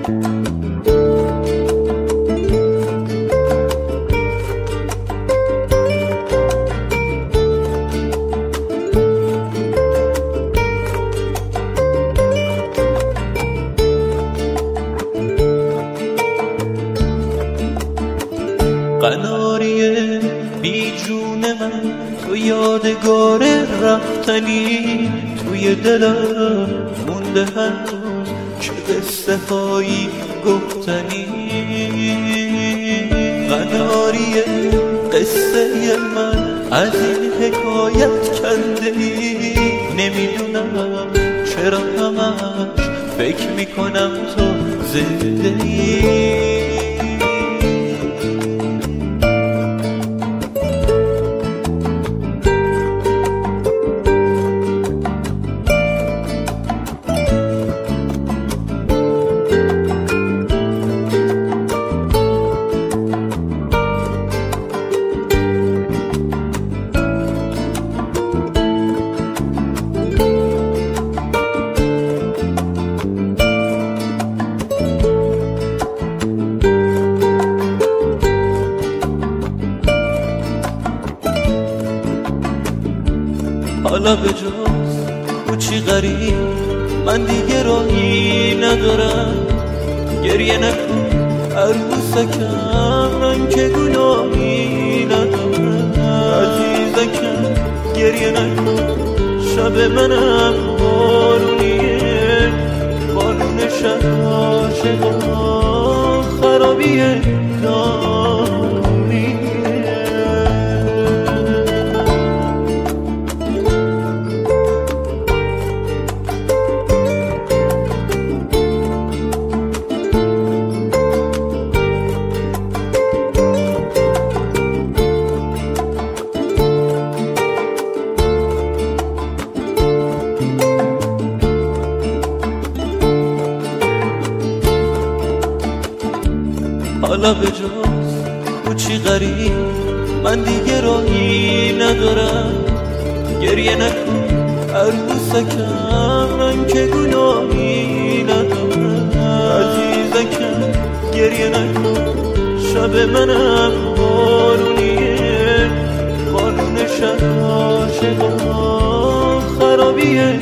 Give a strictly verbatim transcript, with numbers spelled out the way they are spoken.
قناریه بی جون من، تو یادگار رفتنی، توی دلم مونده هنوز چه قصه هایی گفتنی. قناریه قصه من از این حکایت کنده ای، نمیدونم چرا همش فکر میکنم تو زنده ای. حالا به جز کوچی غریب من دیگه راهی ندارم، گریه نکن عروسکم، من که گناهی ندارم. عزیزکم گریه نکن، شب منم بارونیه، بارون شب عاشقا خرابیه نامونیه. حالا به جز کوچی غریب من دیگه راهی ندارم، گریه نکن عروسکم، من که گناهی ندارم. عزیزکم گریه نکن، شب منم بارونیه، بارون شب عاشقا خرابیه